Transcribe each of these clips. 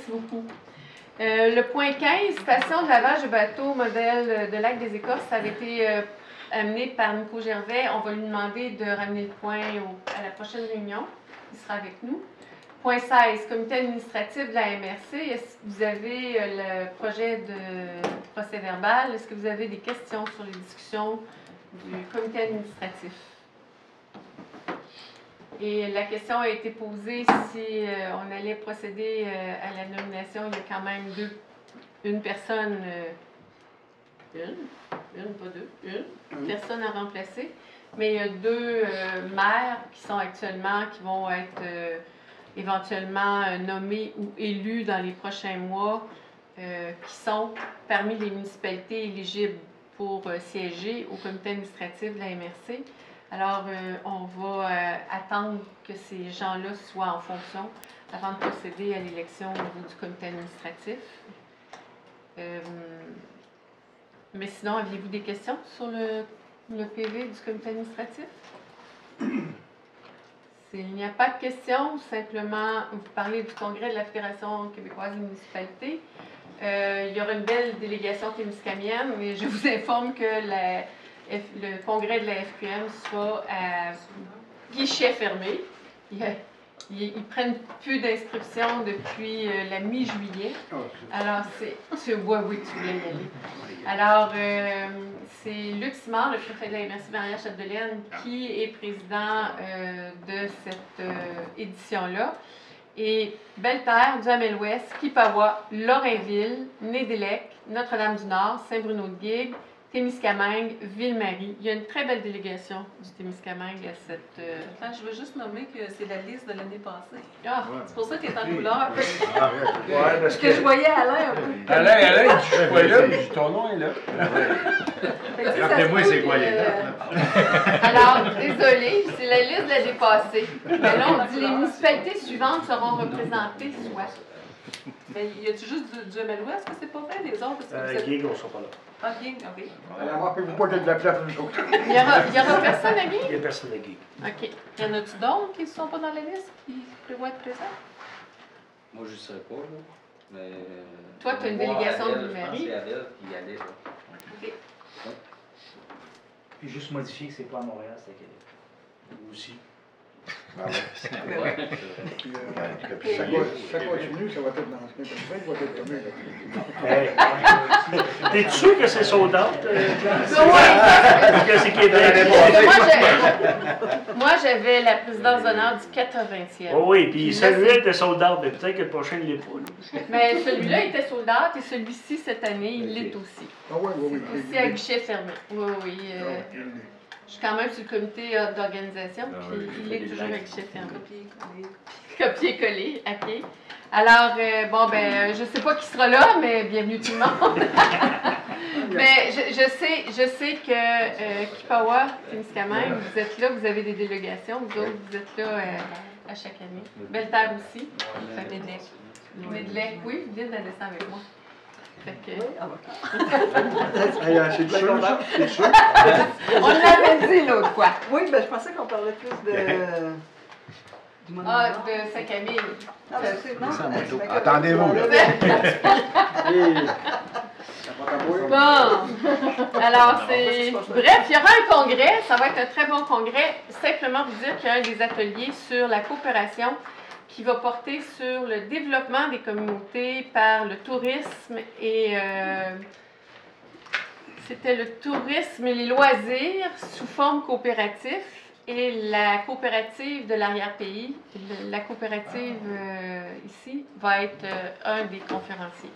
beaucoup. Le point 15, station de lavage de bateaux, modèle de lac des Écorces, ça avait été amené par Nico Gervais. On va lui demander de ramener le point à la prochaine réunion. Il sera avec nous. Point 16, comité administratif de la MRC. Est-ce que vous avez le projet de procès verbal? Est-ce que vous avez des questions sur les discussions du comité administratif? Et la question a été posée si on allait procéder à la nomination. Il y a quand même une personne, une personne à remplacer. Mais il y a 2 maires qui vont être éventuellement nommés ou élus dans les prochains mois, qui sont parmi les municipalités éligibles pour siéger au comité administratif de la MRC. Alors, on va attendre que ces gens-là soient en fonction avant de procéder à l'élection au niveau du comité administratif. Mais sinon, aviez-vous des questions sur le PV du comité administratif? S'il n'y a pas de questions, simplement, vous parlez du congrès de la Fédération québécoise des municipalités. Il y aura une belle délégation témiscamienne, mais je vous informe que le congrès de la FQM sera à guichet fermé. Ils prennent plus d'inscriptions depuis la mi-juillet. Alors, tu voulais y aller. Alors, c'est Luc Simard, le préfet de la MRC Maria-Chapdelaine, qui est président de cette édition-là. Et Belle-Terre, Duhamel-Ouest, Kipawa, Lorrainville, Nédélec, Notre-Dame-du-Nord, Saint-Bruno-de-Guigue, Témiscamingue, Ville-Marie. Il y a une très belle délégation du Témiscamingue à cette... Je veux juste nommer que c'est la liste de l'année passée. Ah, c'est pour ça qu'elle est en couleur. Parce que je voyais Alain un peu. Alain, il dit, je suis pas là, puis ton nom est là. Rappelez-moi, c'est quoi les dates? Alors, désolé, c'est la liste de l'année passée. Mais là, on dit les municipalités suivantes seront représentées, soit. Mais y a-tu juste du MLOS que c'est pas vrai, les autres? Guigue, on ne sera pas là. Ah, Guigue, ok. Alors, rappelez-vous pas qu'il y a de la place pour nous autres. Il y aura personne à Guigue? Il n'y a personne à Guigue. OK. Y en a-tu d'autres qui ne sont pas dans la liste, qui prévoient être présents? Moi, je ne serais pas, là. Mais, toi, tu as une délégation de mairie. Je pense que c'est Adèle qui y allait, là. OK. Ouais. Puis juste modifier que c'est pas à Montréal, c'est à Québec. Nous aussi. Ça continue, ça va être dans ce semaine prochaine, va être tombé. T'es sûr que c'est sold out? Oui! Que c'est Québec? Moi, j'avais la présidence d'honneur du 80e. Oh oui, puis celui-là était sold out, mais peut-être que le prochain ne l'est pas. Mais celui-là était sold out et celui-ci, cette année, il l'est aussi. Ah oui, oui, oui. Aussi à guichet fermé. Oui, oui. Je suis quand même sur le comité d'organisation, puis il est toujours à guichet fermé. Copier-coller, OK. Alors, je sais pas qui sera là, mais bienvenue tout le monde. Mais je sais que Kipawa, Témiscamingue, vous êtes là, vous avez des délégations, vous autres, vous êtes là à chaque année. Belle-Terre aussi. Nédélec, oui, vous venez de descendre avec moi. Fait que... C'est sûr. On l'avait dit l'autre fois. Oui, je pensais qu'on parlait plus de... de Saint-Camille. Attendez-vous, là. Bon. Alors, c'est... Bref, il y aura un congrès. Ça va être un très bon congrès. Simplement vous dire qu'il y a un des ateliers sur la coopération qui va porter sur le développement des communautés par le tourisme et c'était le tourisme et les loisirs sous forme coopérative et la coopérative de l'arrière-pays. La coopérative ici va être un des conférenciers.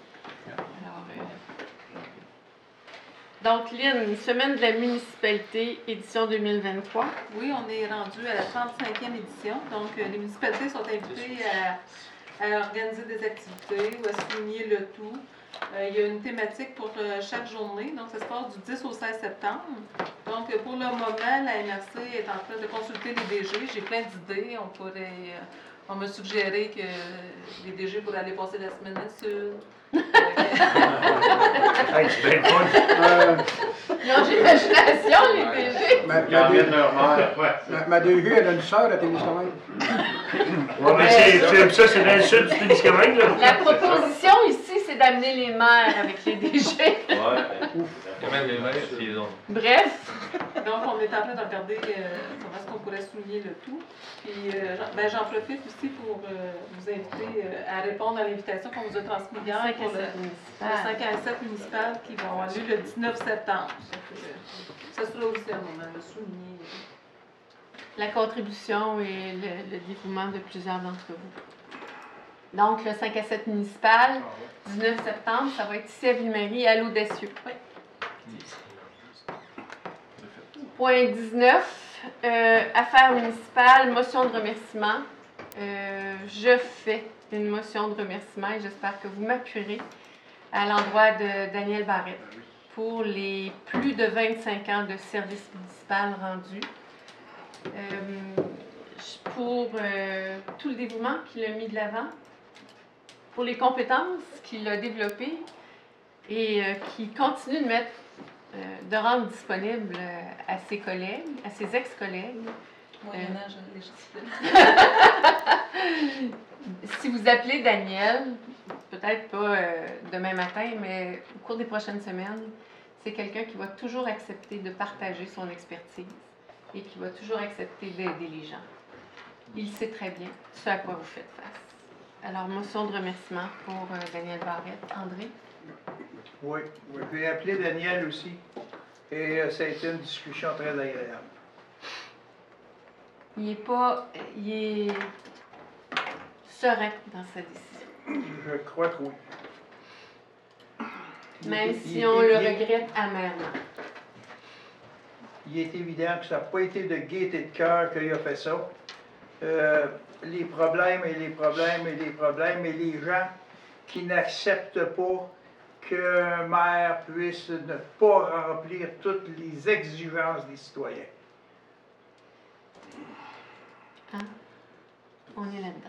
Donc, Lynn, semaine de la municipalité, édition 2023. Oui, on est rendu à la 35e édition. Donc, les municipalités sont invitées à organiser des activités ou à souligner le tout. Il y a une thématique pour chaque journée. Donc, ça se passe du 10 au 16 septembre. Donc, pour le moment, la MRC est en train de consulter les DG. J'ai plein d'idées. On m'a suggéré que les DG pourraient aller passer la semaine à Sud. C'est bien fun. Ils ont l'imagination, les DG. Ma DG, elle a une sœur à Témiscamingue. Ouais, mais ça, c'est dans le sud du Témiscamingue, là. La proposition ici, c'est d'amener les maires avec les DG. Quand même les mains, puis les autres. Bref, Donc, on est en train de regarder comment est-ce qu'on pourrait souligner le tout. Puis, j'en profite aussi pour vous inviter à répondre à l'invitation qu'on vous a transmise hier pour le 5 à 7 municipal qui va avoir lieu le 19 septembre. Ça sera aussi un moment de souligner. la contribution et le dévouement de plusieurs d'entre vous. Donc, le 5 à 7 municipal, 19 septembre, ça va être ici à Ville-Marie, à l'Audacieux. Oui. Point 19, affaires municipales, motion de remerciement. Je fais une motion de remerciement et j'espère que vous m'appuierez à l'endroit de Daniel Barrette pour les plus de 25 ans de service municipal rendu. Pour tout le dévouement qu'il a mis de l'avant, pour les compétences qu'il a développées et qui continue de mettre, de rendre disponible à ses collègues, à ses ex-collègues. Moyen-âge légitime. Si vous appelez Daniel, peut-être pas demain matin, mais au cours des prochaines semaines, c'est quelqu'un qui va toujours accepter de partager son expertise et qui va toujours accepter d'aider les gens. Il sait très bien ce à quoi vous faites face. Alors, motion de remerciement pour Daniel Barrette. André? Oui, j'ai appelé Daniel aussi. Et ça a été une discussion très agréable. Il est serein dans sa décision. Je crois que oui. Même si on le regrette amèrement. Il est évident que ça n'a pas été de gaieté de cœur qu'il a fait ça. Les problèmes et les problèmes et les problèmes et les gens qui n'acceptent pas qu'un maire puisse ne pas remplir toutes les exigences des citoyens. Hein? On est là-dedans.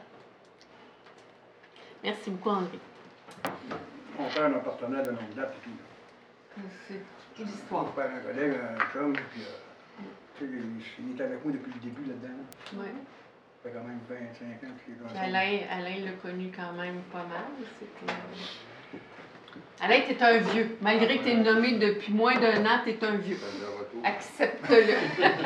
Merci beaucoup, André. On perd un partenaire de longue date et tout. C'est l'histoire. On perd un collègue, un chum, puis tu sais, il est avec moi depuis le début là-dedans. Oui. Ça fait quand même 25 ans qu'il est dans ça. Alain l'a connu quand même pas mal. Alain, t'es un vieux. Malgré que t'es nommé depuis moins d'1 an, t'es un vieux. Accepte-le.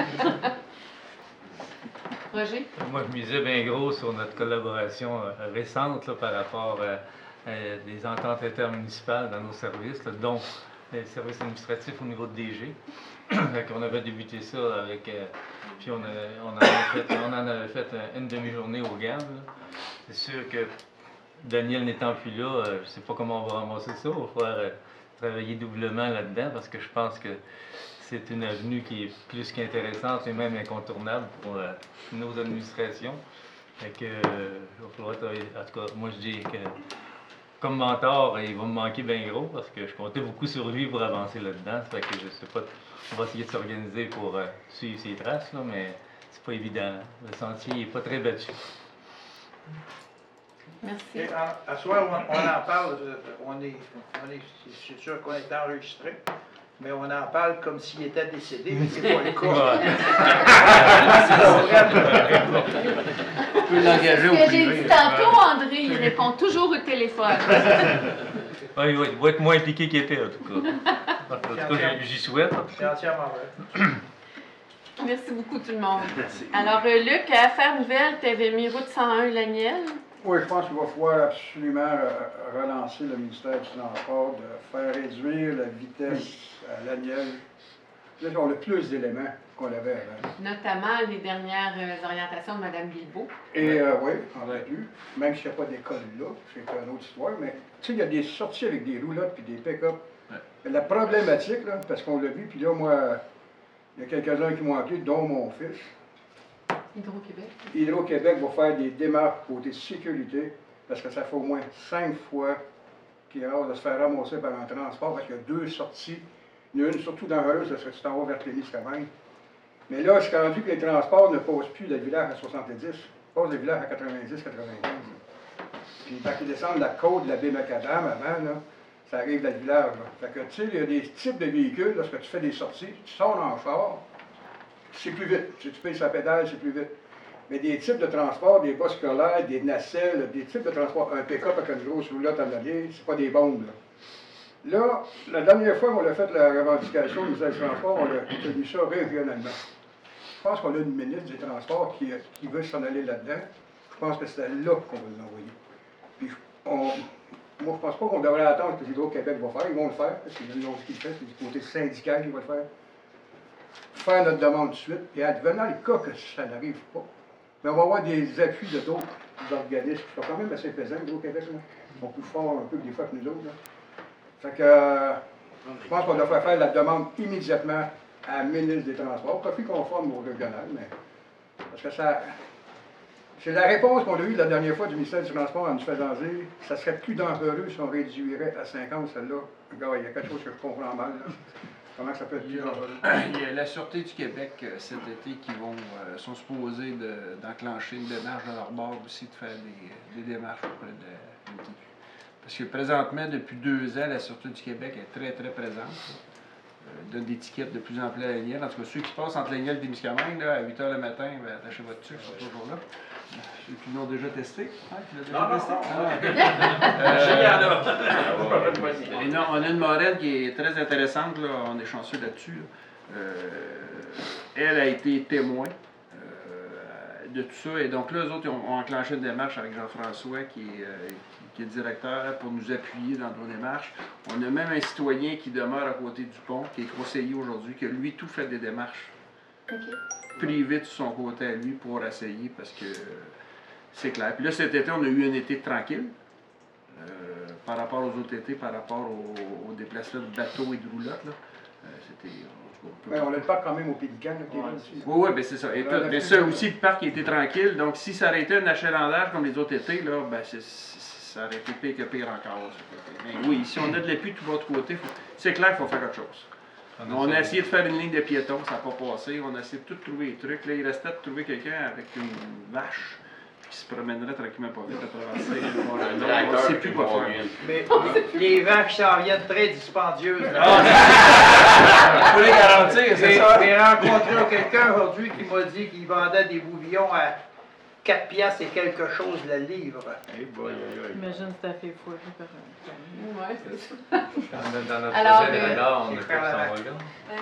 Roger? Moi, je misais bien gros sur notre collaboration récente là, par rapport à des ententes intermunicipales dans nos services, là, dont les services administratifs au niveau de DG. On avait débuté ça avec. Puis on en avait fait une demi-journée au GAM. C'est sûr que Daniel n'étant plus là, je ne sais pas comment on va ramasser ça. Il va falloir travailler doublement là-dedans parce que je pense que c'est une avenue qui est plus qu'intéressante et même incontournable pour nos administrations. Fait que, il va falloir travailler. En tout cas, moi je dis que comme mentor, il va me manquer bien gros parce que je comptais beaucoup sur lui pour avancer là-dedans. Fait que je sais pas, on va essayer de s'organiser pour suivre ses traces, là, mais c'est pas évident. Le sentier n'est pas très battu. Merci. Et à soir, on en parle, c'est sûr qu'on est enregistré, mais on en parle comme s'il était décédé, mais c'est pas le cas. On peut l'engager au Ce que j'ai privé. dit tantôt, André, il répond toujours au téléphone. Ouais, il va être moins impliqué qu'il était, en tout cas. En tout cas, j'y souhaite. C'est entièrement vrai. Merci beaucoup, tout le monde. Alors, Luc, à Affaires nouvelles, tu avais mis route 101 Laniel. Oui, je pense qu'il va falloir absolument relancer le ministère du Transport, de faire réduire la vitesse à l'annuel. Là, on a plus d'éléments qu'on avait avant. Notamment les dernières orientations de Mme Guilbeault. Et oui, on aurait pu, même s'il n'y a pas d'école là, c'est une autre histoire, mais tu sais, il y a des sorties avec des roulottes puis des pick-up. La problématique, là, parce qu'on l'a vu, puis là, moi, il y a quelques-uns qui m'ont appelé, dont mon fils. Hydro-Québec. Hydro-Québec va faire des démarches côté sécurité, parce que ça fait au moins 5 fois qu'il rase de se faire ramasser par un transport, parce qu'il y a 2 sorties. Il y en a une surtout dangereuse, parce que tu t'en vas vers Témiscamingue. Mais là, je suis rendu que les transports ne passent plus de village à 70, ils passent de village à 90, 95. Puis quand ils descendent la côte de la baie Macadam avant, là, ça arrive dans le village. Là. Fait que tu sais, il y a des types de véhicules, lorsque tu fais des sorties, tu sors en char, c'est plus vite. Si tu payes sa pédale, c'est plus vite. mais des types de transport, des bus scolaires, des nacelles, des types de transport, un pick-up avec une grosse roulotte en arrière, c'est pas des bombes, là. Là, la dernière fois qu'on a fait la revendication du ministère du Transport, on a tenu ça régionalement. Je pense qu'on a une ministre des Transports qui veut s'en aller là-dedans. Je pense que c'est là qu'on va l'envoyer. Puis, moi, je pense pas qu'on devrait attendre que Hydro-Québec va faire. Ils vont le faire, parce qu'il y a une autre qui le fait, c'est du côté syndical qui va le faire. Faire notre demande tout de suite, et advenant le cas que ça n'arrive pas, mais on va avoir des appuis de d'autres organismes qui sont quand même assez pesants, Hydro-Québec, là. Ils sont plus forts un peu des fois que nous autres, là. Fait que, je pense qu'on devrait faire la demande immédiatement à la ministre des Transports, profit conforme au régional, mais parce que ça, c'est la réponse qu'on a eue la dernière fois du ministère du Transport en nous faisant dire que ça serait plus dangereux si on réduirait à 50 celle-là. Regarde, il y a quelque chose que je comprends mal, là. Comment ça peut être plus dangereux? Il y a la Sûreté du Québec cet été qui sont supposés d'enclencher une démarche de leur bord aussi, de faire des démarches auprès de la MTQ. Parce que présentement, depuis 2 ans, la Sûreté du Québec est très, très présente. Donne des tickets de plus en plus à la Nielle. En tout cas, ceux qui passent entre la Nielle et Témiscamingue, à 8 h le matin, ben, attachez votre tuque, ils sont toujours là. Ceux qui l'ont déjà testé. Hein, Et non, on a une Morel qui est très intéressante, là, on est chanceux là-dessus. Elle a été témoin de tout ça. Et donc là, eux autres ont enclenché une démarche avec Jean-François qui est directeur pour nous appuyer dans nos démarches. On a même un citoyen qui demeure à côté du pont, qui est conseiller aujourd'hui, qui a lui tout fait des démarches privées de son côté à lui pour essayer, parce que c'est clair. Puis là, cet été, on a eu un été tranquille par rapport aux autres étés, par rapport aux déplacements de bateaux et de roulottes. C'était... Mais on a le parc quand même au Pélican, qui est là aussi. Oui, bien c'est ça. Et mais ça aussi, le parc était tranquille. Donc, si ça aurait été un achalandage comme les autres étés, là, ben ça aurait été pire que pire encore. Mais oui, si on a de l'appui de tous votre côté, c'est clair qu'il faut faire autre chose. On a essayé de faire une ligne de piétons, ça n'a pas passé. On a essayé de tout trouver les trucs. Là, il restait de trouver quelqu'un avec une vache qui se promènerait tranquillement pas vite à traverser. On ne sait plus quoi faire. Mais les vaches s'en viennent très dispendieuses. Il faut les garantir, c'est ça. J'ai rencontré quelqu'un aujourd'hui qui m'a dit qu'il vendait des bouvillons à 4 piastres et quelque chose le livre. J'imagine que ça fait fou. Ouais, c'est ça. Dans notre Alors, projet de radar, on a fait ça.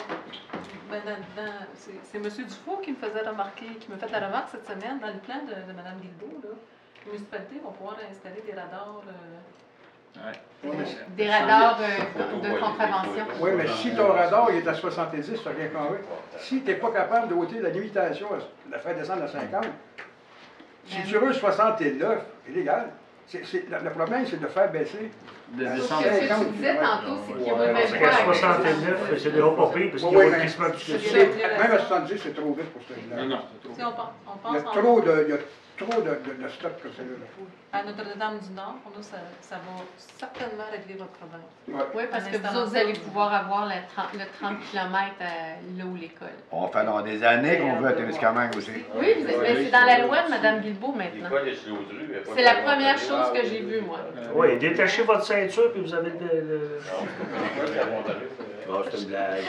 C'est M. Dufault qui me faisait remarquer, qui me fait la remarque cette semaine dans le plan de Mme Guilbeault. Là. Les municipalités vont pouvoir installer des radars. Des radars de contravention. Oui, mais si ton radar il est à 70, ça rien convaincu. Si tu n'es pas capable d'ôter la limitation, de la faire descendre à 50, si tu veux 69, c'est légal. Le problème, c'est de faire baisser. Ce que tu disais tantôt, c'est qu'il y aurait Parce qu'à 69, c'est déjà pas pire, parce qu'il y a quasiment plus que ça. Même à 70, c'est trop vite pour ce là. Non. Si on pense Il y a trop de stock que c'est là. à Notre-Dame-du-Nord, pour nous, ça va certainement régler votre problème. Oui, parce que vous allez pouvoir avoir le 30 km là où l'école. On fait dans des années qu'on veut à Témiscamingue aussi. Oui, mais c'est dans la loi de Mme Guilbeault maintenant. C'est la première chose que j'ai vue, moi. Oui, détachez votre ceinture, puis vous avez le... Oh, c'est une blague.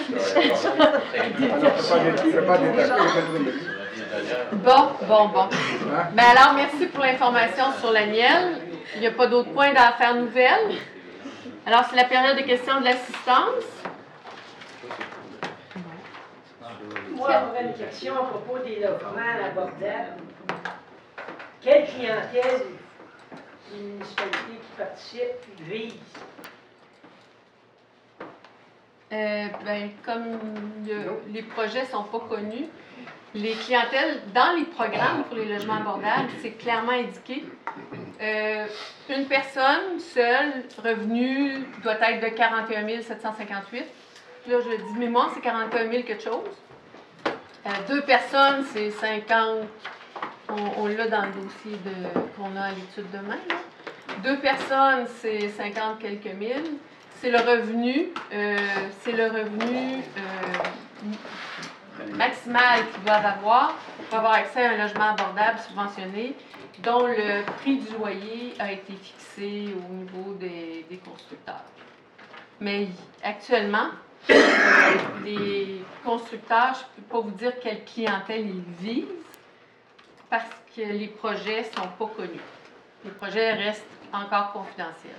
Bon. Ben alors, merci pour l'information sur la Nielle. Il n'y a pas d'autres points d'affaires nouvelles. Alors, c'est la période de questions de l'assistance. Moi, j'aurais une question à propos des logements abordables. Quelle clientèle les municipalités qui participent visent? Comme les projets ne sont pas connus, les clientèles dans les programmes pour les logements abordables, c'est clairement indiqué. Une personne seule, revenu doit être de 41 758. Là, je dis de mémoire, c'est 41 000 quelque chose. 2 personnes, c'est 50. On l'a dans le dossier qu'on a à l'étude demain. 2 personnes, c'est 50 quelques mille. C'est le revenu, maximal qu'ils doivent avoir pour avoir accès à un logement abordable subventionné dont le prix du loyer a été fixé au niveau des constructeurs. Mais actuellement, les constructeurs, je ne peux pas vous dire quelle clientèle ils visent, parce que les projets ne sont pas connus. Les projets restent encore confidentiels.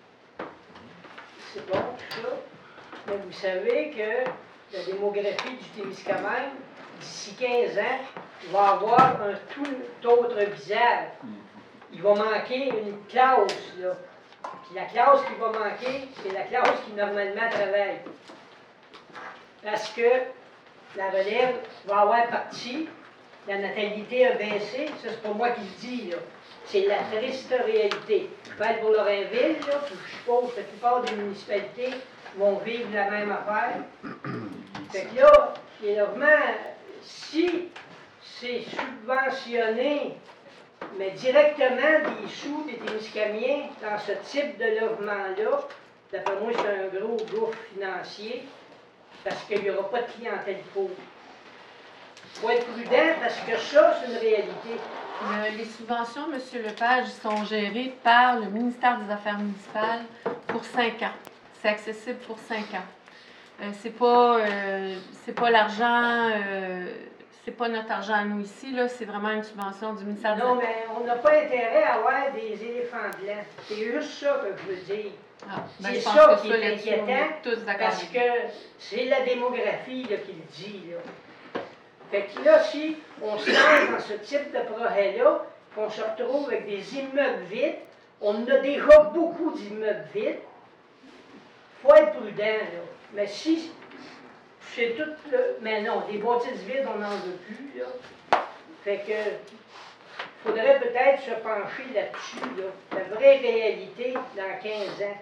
C'est bon, tout ça. Mais vous savez que la démographie du Témiscamingue, d'ici 15 ans, va avoir un tout autre visage. Il va manquer une classe, là. Puis la classe qui va manquer, c'est la classe qui normalement travaille. Parce que la relève va avoir parti, la natalité a baissé, ça c'est pas moi qui le dis, là. C'est la triste réalité. Peut-être pour Lorrainville, là, puis je suppose que la plupart des municipalités vont vivre la même affaire. Fait que là, les logements, si c'est subventionné, mais directement des sous des Témiscamiens dans ce type de logement-là, d'après moi, c'est un gros gouffre financier, parce qu'il n'y aura pas de clientèle pauvre. Il faut être prudent, parce que ça, c'est une réalité. Les subventions, M. Lepage, sont gérées par le ministère des Affaires municipales pour 5 ans. C'est accessible pour 5 ans. C'est pas l'argent, c'est pas notre argent à nous ici, là, c'est vraiment une subvention du ministère des Affaires. Non, mais on n'a pas intérêt à avoir des éléphants blancs. C'est juste ça que je veux dire. C'est ça qui est inquiétant, parce que c'est la démographie là, qui le dit. Là. Fait que là, si on se lance dans ce type de projet-là, qu'on se retrouve avec des immeubles vides, on a déjà beaucoup d'immeubles vides, il faut être prudent, là. Mais si c'est tout le... Mais non, des bâtisses vides, on n'en veut plus, là. Fait que faudrait peut-être se pencher là-dessus, là. La vraie réalité dans 15 ans.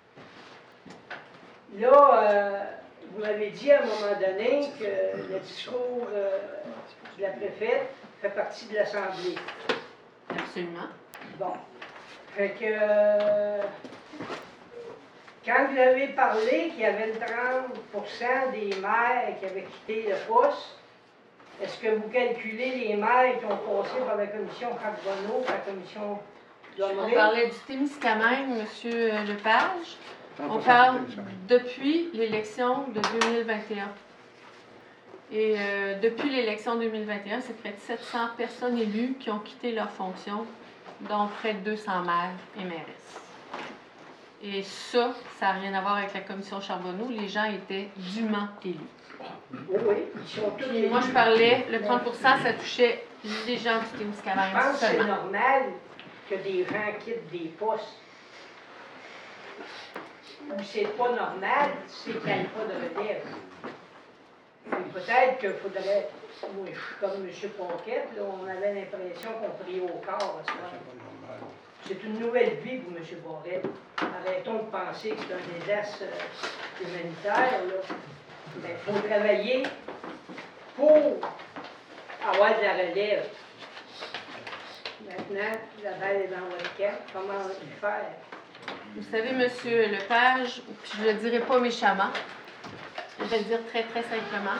Là, vous m'avez dit à un moment donné que le discours de la préfète fait partie de l'Assemblée. Absolument. Bon. Fait que quand vous avez parlé qu'il y avait 30% des maires qui avaient quitté le poste, est-ce que vous calculez les maires qui ont passé par la commission Carbonneau, la commission Domré? On parlait du Témiscamingue, M. Lepage. On parle depuis l'élection de 2021. Et depuis l'élection 2021, c'est près de 700 personnes élues qui ont quitté leur fonction, dont près de 200 maires et mairesses. Et ça n'a rien à voir avec la commission Charbonneau. Les gens étaient dûment élus. Oui, ils sont tous élus. Moi, je parlais, le 30 ça touchait les gens du Témiscamingue. Je pense que c'est normal que des gens quittent des postes. Ou c'est pas normal, c'est qu'il n'y a pas de relève. Et peut-être qu'il faudrait, moi, je suis comme M. Paquette, là, on avait l'impression qu'on priait au corps à ce moment. C'est une nouvelle vie pour M. Barrette. Arrêtons de penser que c'est un désastre humanitaire. Mais il faut travailler pour avoir de la relève. Maintenant, la balle est dans votre camp. Comment y faire? Vous savez, M. Lepage, puis je ne le dirai pas méchamment, je vais le dire très, très simplement.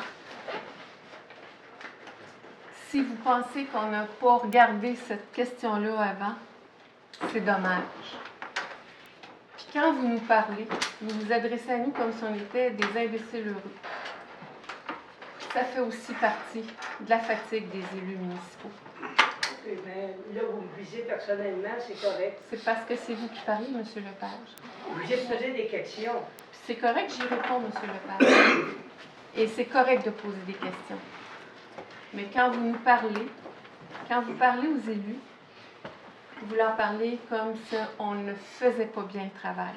Si vous pensez qu'on n'a pas regardé cette question-là avant, c'est dommage. Puis quand vous nous parlez, vous vous adressez à nous comme si on était des imbéciles heureux. Ça fait aussi partie de la fatigue des élus municipaux. Mais là, vous me visez personnellement, c'est correct. C'est parce que c'est vous qui parlez, M. Lepage. Vous avez posé des questions. C'est correct, j'y réponds, M. Lepage. Et c'est correct de poser des questions. Mais quand vous nous parlez, quand vous parlez aux élus, vous leur parlez comme si on ne faisait pas bien le travail.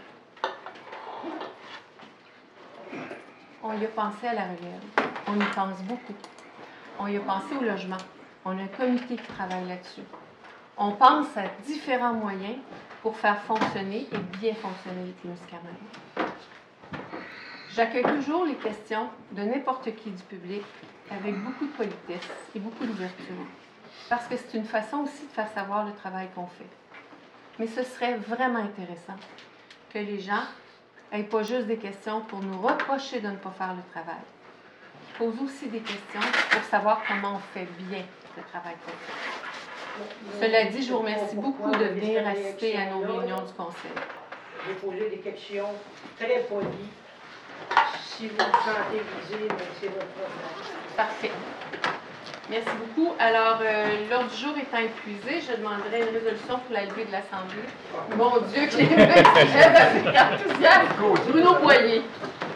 On y a pensé à la relève. On y pense beaucoup. On y a pensé au logement. On a un comité qui travaille là-dessus. On pense à différents moyens pour faire fonctionner et bien fonctionner les Témiscamingue. J'accueille toujours les questions de n'importe qui du public avec beaucoup de politesse et beaucoup d'ouverture, parce que c'est une façon aussi de faire savoir le travail qu'on fait. Mais ce serait vraiment intéressant que les gens n'aient pas juste des questions pour nous reprocher de ne pas faire le travail. Ils posent aussi des questions pour savoir comment on fait bien le travail qu'on fait. Cela dit, je vous remercie beaucoup de venir assister à nos réunions du Conseil. J'ai posé des questions très polies. Si vous vous sentez visé, c'est votre problème. Parfait. Merci beaucoup. Alors, l'ordre du jour étant épuisé, je demanderai une résolution pour la levée de l'Assemblée. Mon Dieu, que les mains se lèvent avec enthousiasme. Bruno Boyer.